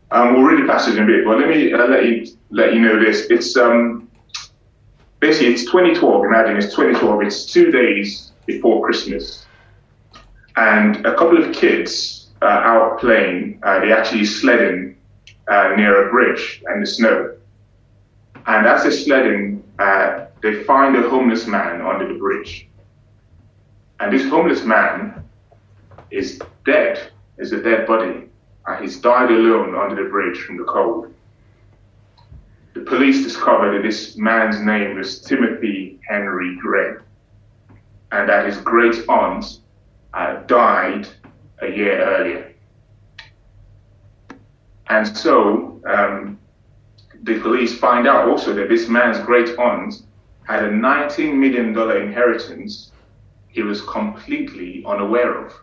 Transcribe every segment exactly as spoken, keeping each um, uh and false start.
Um, we'll read the passage in a bit, but let me uh, let you let you know this. It's um, basically it's twenty twelve. Imagine it's twenty twelve. It's two days before Christmas, and a couple of kids uh, out playing. Uh, they actually sledding uh, near a bridge in the snow, and as they're sledding, uh, they find a homeless man under the bridge, and this homeless man is dead. Is a dead body. Uh, he's died alone under the bridge from the cold. The police discovered that this man's name was Timothy Henry Gray, and that his great aunt uh, died a year earlier. And so um, the police find out also that this man's great aunt had a nineteen million dollars inheritance he was completely unaware of.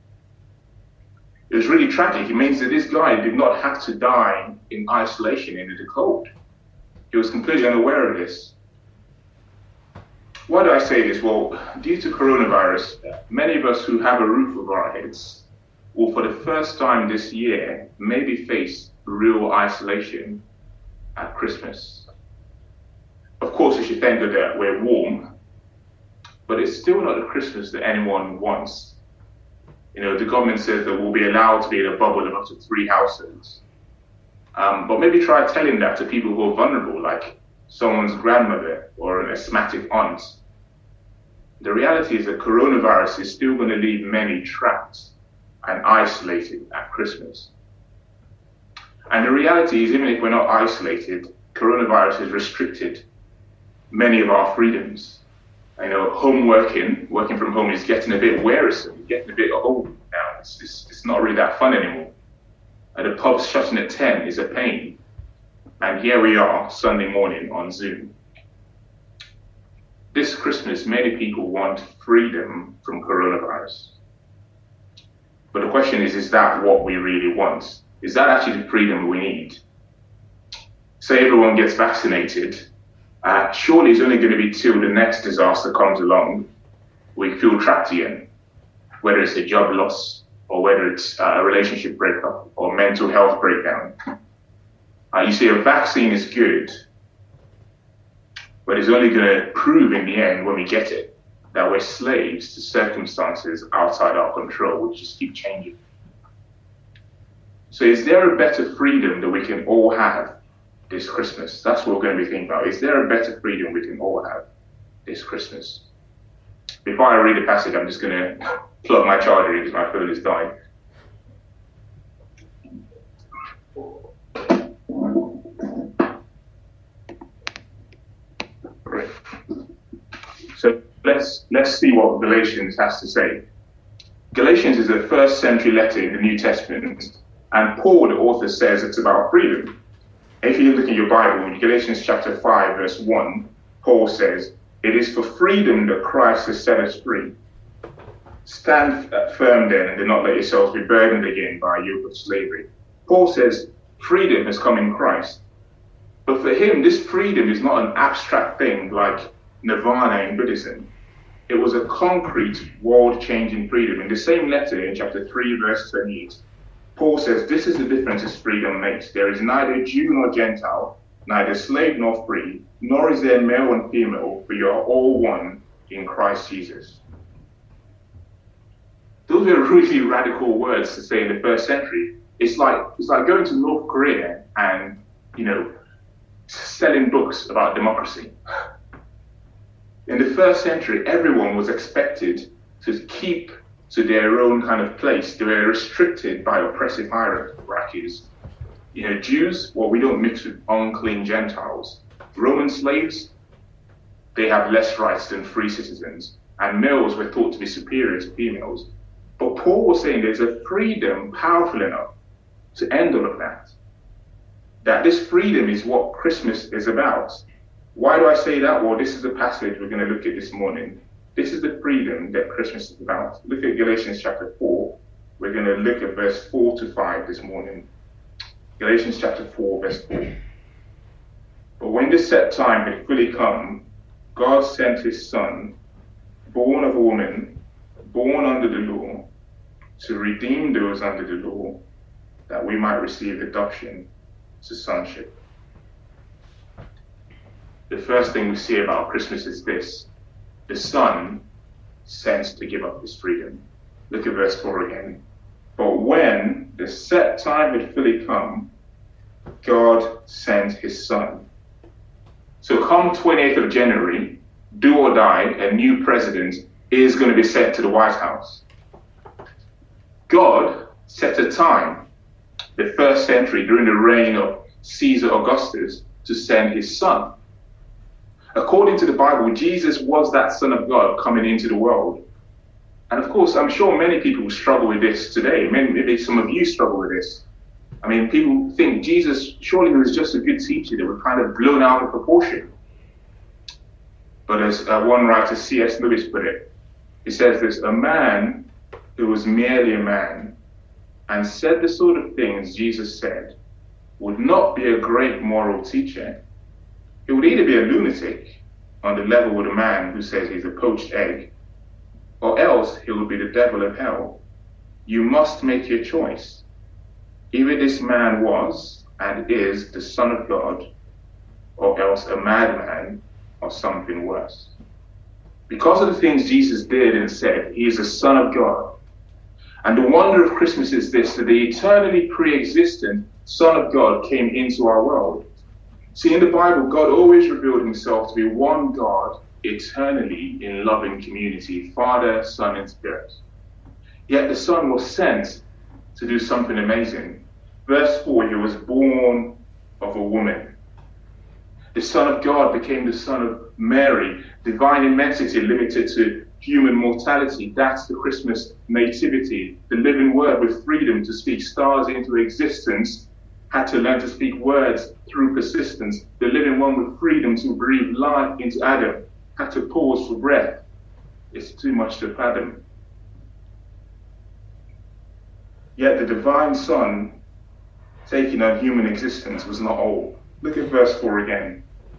It was really tragic. It means that this guy did not have to die in isolation in the cold. He was completely unaware of this. Why do I say this? Well, due to coronavirus, many of us who have a roof over our heads will for the first time this year maybe face real isolation at Christmas. Of course, we should thank God that we're warm, but it's still not the Christmas that anyone wants. You know, the government says that we'll be allowed to be in a bubble of up to three households. Um, but maybe try telling that to people who are vulnerable, like someone's grandmother or an asthmatic aunt. The reality is that coronavirus is still going to leave many trapped and isolated at Christmas. And the reality is, even if we're not isolated, coronavirus has restricted many of our freedoms. I know home working, working from home is getting a bit wearisome, getting a bit old now. It's, it's, it's not really that fun anymore. And the pubs shutting at ten is a pain. And here we are, Sunday morning on Zoom. This Christmas, many people want freedom from coronavirus. But the question is, is that what we really want? Is that actually the freedom we need? Say everyone gets vaccinated, Uh, surely it's only going to be till the next disaster comes along we feel trapped again, whether it's a job loss or whether it's uh, a relationship breakup or mental health breakdown. Uh, you see, a vaccine is good, but it's only going to prove in the end when we get it that we're slaves to circumstances outside our control, which just keep changing. So is there a better freedom that we can all have this Christmas? That's what we're going to be thinking about. Is there a better freedom we can all have this Christmas? Before I read the passage, I'm just going to plug my charger in because my phone is dying. Right. So let's let's see what Galatians has to say. Galatians is a first century letter in the New Testament, and Paul, the author, says it's about freedom. If you look at your Bible, in Galatians chapter five, verse one, Paul says, "It is for freedom that Christ has set us free. Stand firm then, and do not let yourselves be burdened again by a yoke of slavery." Paul says freedom has come in Christ. But for him, this freedom is not an abstract thing like nirvana in Buddhism. It was a concrete, world-changing freedom. In the same letter, in chapter three, verse twenty-eight, Paul says, "This is the difference this freedom makes. There is neither Jew nor Gentile, neither slave nor free, nor is there male and female, for you are all one in Christ Jesus." Those are really radical words to say in the first century. It's like it's like going to North Korea and, you know, selling books about democracy. In the first century, everyone was expected to keep to their own kind of place. They were restricted by oppressive hierarchies. You know, Jews, well, we don't mix with unclean Gentiles. Roman slaves, they have less rights than free citizens. And males were thought to be superior to females. But Paul was saying there's a freedom powerful enough to end all of that. That this freedom is what Christmas is about. Why do I say that? Well, this is the passage we're going to look at this morning. This is the freedom that Christmas is about. Look at Galatians chapter four. We're going to look at verse four to five this morning. Galatians chapter four, verse four. "But when the set time had fully come, God sent his Son, born of a woman, born under the law, to redeem those under the law, that we might receive adoption to sonship. The first thing we see about Christmas is this: the Son sent to give up his freedom. Look at verse four again. But when the set time had fully come, God sent his Son. So come twentieth of January, do or die, a new president is going to be sent to the White House. God set a time, the first century, during the reign of Caesar Augustus, to send his Son. According to the Bible, Jesus was that Son of God coming into the world. And of course, I'm sure many people struggle with this today. Maybe some of you struggle with this. I mean, people think Jesus, surely he was just a good teacher that was kind of blown out of proportion. But as uh, one writer, C S Lewis, put it, he says this: a man who was merely a man and said the sort of things Jesus said would not be a great moral teacher. He would either be a lunatic on the level with a man who says he's a poached egg, or else he would be the devil of hell. You must make your choice. Either this man was and is the Son of God, or else a madman or something worse. Because of the things Jesus did and said, he is the Son of God. And the wonder of Christmas is this: that the eternally pre-existent Son of God came into our world. See, in the Bible, God always revealed himself to be one God, eternally in loving community, Father, Son, and Spirit. Yet the Son was sent to do something amazing. Verse four, he was born of a woman. The Son of God became the Son of Mary, divine immensity limited to human mortality. That's the Christmas nativity. The living word with freedom to speak stars into existence had to learn to speak words through persistence. The living one with freedom to breathe life into Adam had to pause for breath. It's too much to fathom. Yet the divine Son taking on human existence was not all. Look at verse four again.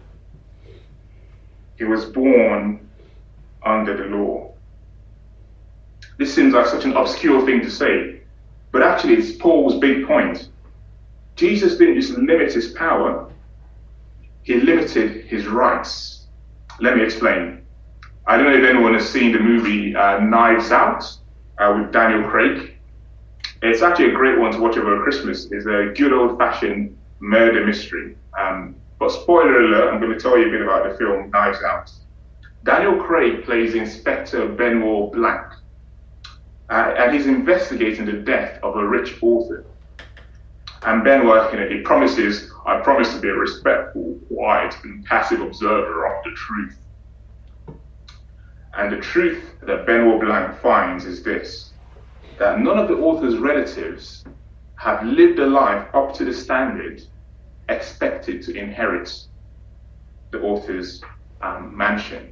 He was born under the law. This seems like such an obscure thing to say, but actually it's Paul's big point. Jesus didn't just limit his power, he limited his rights. Let me explain. I don't know if anyone has seen the movie uh, Knives Out uh, with Daniel Craig. It's actually a great one to watch over Christmas. It's a good old-fashioned murder mystery. Um, but spoiler alert, I'm going to tell you a bit about the film Knives Out. Daniel Craig plays Inspector Benoit Blanc, uh, and he's investigating the death of a rich author. And Benoit, you know, he promises, I promise to be a respectful, quiet, and passive observer of the truth. And the truth that Benoit Blanc finds is this: that none of the author's relatives have lived a life up to the standard expected to inherit the author's um, mansion.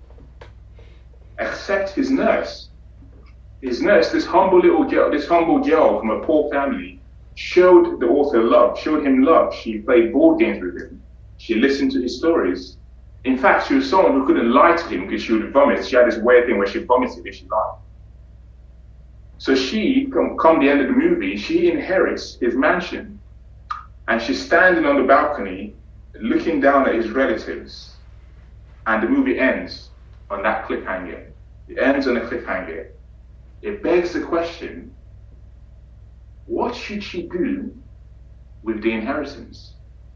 Except his nurse. His nurse, this humble little girl, this humble girl from a poor family, showed the author love, showed him love. She played board games with him. She listened to his stories. In fact, she was someone who couldn't lie to him because she would vomit. She had this weird thing where she vomited if she lied. So she, come, come the end of the movie, she inherits his mansion. And she's standing on the balcony, looking down at his relatives. And the movie ends on that cliffhanger. It ends on a cliffhanger. It begs the question, what should she do with the inheritance?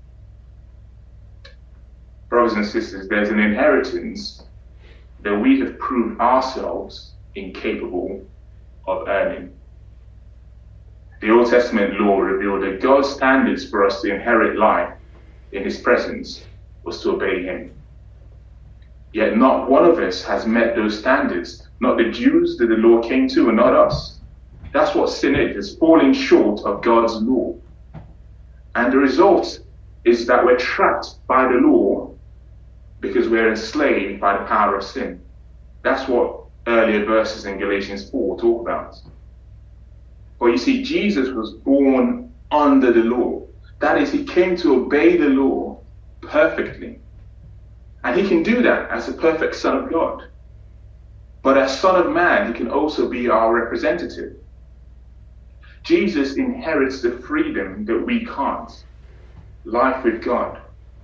Brothers and sisters, there's an inheritance that we have proved ourselves incapable of earning. The Old Testament law revealed that God's standards for us to inherit life in his presence was to obey him. Yet not one of us has met those standards, not the Jews that the law came to and not us. That's what sin is, it's falling short of God's law. And the result is that we're trapped by the law because we're enslaved by the power of sin. That's what earlier verses in Galatians four talk about. Well, you see, Jesus was born under the law. That is, he came to obey the law perfectly. And he can do that as a perfect Son of God. But as Son of Man, he can also be our representative. Jesus inherits the freedom that we can't. Life with God.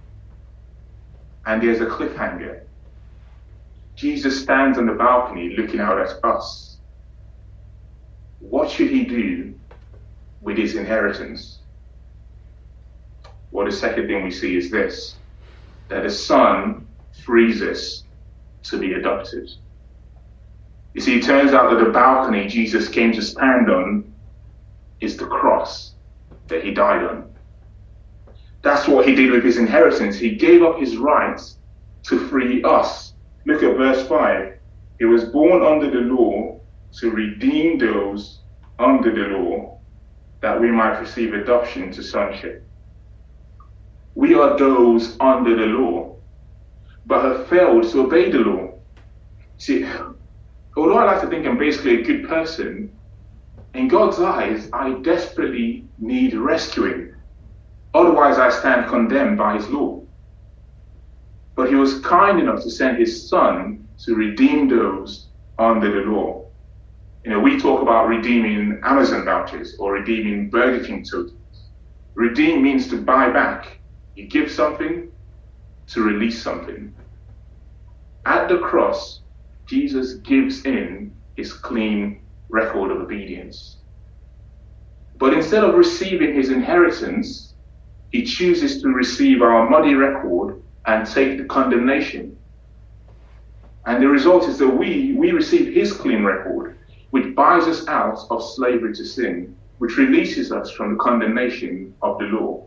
And there's a cliffhanger. Jesus stands on the balcony looking out at us. What should he do with his inheritance? Well, the second thing we see is this, that the Son frees us to be adopted. You see, it turns out that the balcony Jesus came to stand on is the cross that he died on. That's what he did with his inheritance. He gave up his rights to free us. Look at verse five. He was born under the law to redeem those under the law, that we might receive adoption to sonship. We are those under the law, but have failed to obey the law. See, although I like to think I'm basically a good person, in God's eyes, I desperately need rescuing. Otherwise, I stand condemned by his law. But he was kind enough to send his Son to redeem those under the law. You know, we talk about redeeming Amazon vouchers or redeeming Burger King tokens. Redeem means to buy back. You give something to release something. At the cross, Jesus gives in his clean record of obedience. But instead of receiving his inheritance, he chooses to receive our muddy record and take the condemnation. And the result is that we, we receive his clean record, which buys us out of slavery to sin, which releases us from the condemnation of the law.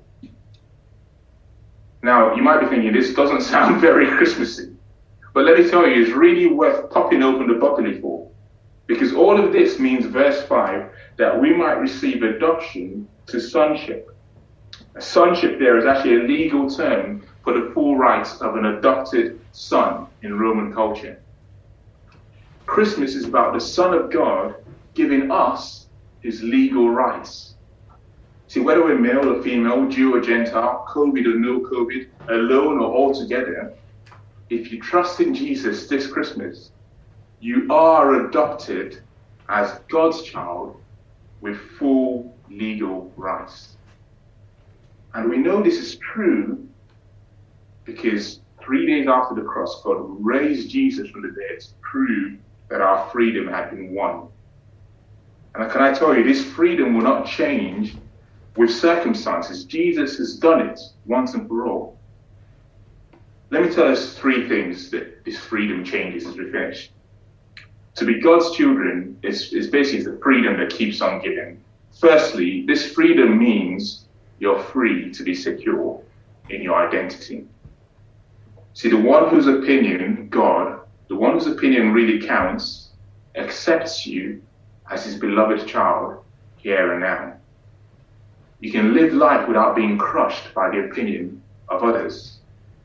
Now, you might be thinking, this doesn't sound very Christmassy. But let me tell you, it's really worth popping open the bubbly for. Because all of this means, verse five, that we might receive adoption to sonship. A sonship there is actually a legal term for the full rights of an adopted son in Roman culture. Christmas is about the Son of God giving us his legal rights. See, whether we're male or female, Jew or Gentile, COVID or no COVID, alone or all together, if you trust in Jesus this Christmas, you are adopted as God's child with full legal rights. And we know this is true because three days after the cross, God raised Jesus from the dead to prove that our freedom had been won. And can I tell you, this freedom will not change with circumstances. Jesus has done it once and for all. Let me tell us three things that this freedom changes as we finish. To be God's children is, is basically the freedom that keeps on giving. Firstly, this freedom means you're free to be secure in your identity. See, the one whose opinion, God, the one whose opinion really counts, accepts you as his beloved child here and now. You can live life without being crushed by the opinion of others.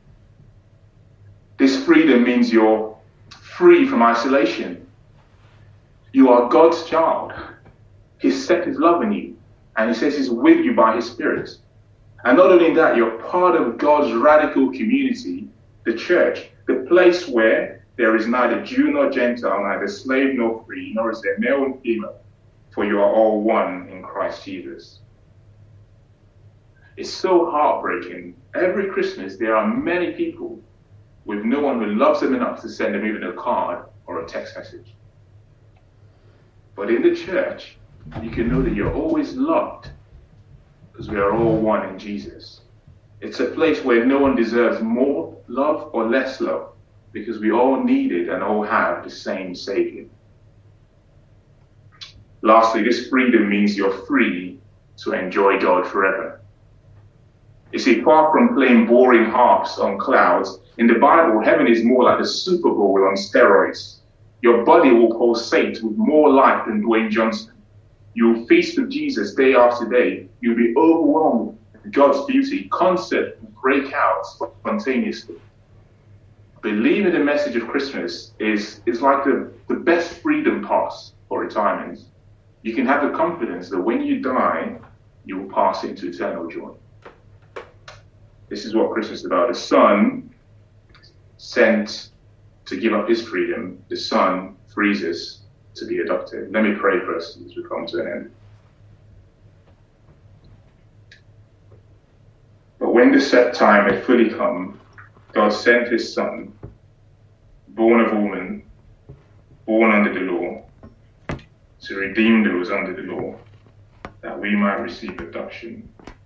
This freedom means you're free from isolation. You are God's child. He's set his love in you, and he says he's with you by his Spirit. And not only that, you're part of God's radical community, the church, the place where there is neither Jew nor Gentile, neither slave nor free, nor is there male and female, for you are all one in Christ Jesus. It's so heartbreaking. Every Christmas, there are many people with no one who loves them enough to send them even a card or a text message. But in the church, you can know that you're always loved because we are all one in Jesus. It's a place where no one deserves more love or less love because we all need it and all have the same Savior. Lastly, this freedom means you're free to enjoy God forever. You see, far from playing boring harps on clouds, in the Bible, heaven is more like the Super Bowl on steroids. Your body will pulsate with more life than Dwayne Johnson. You'll feast with Jesus day after day. You'll be overwhelmed with God's beauty. Concerts will break out spontaneously. Believing the message of Christmas is, is like the, the best freedom pass for retirement. You can have the confidence that when you die, you will pass into eternal joy. This is what Christmas is about. The Son sent to give up his freedom. The Son frees us to be adopted. Let me pray first as we come to an end. But when the set time had fully come, God sent his Son, born of woman, born under the law, to redeem those under the law, that we might receive adoption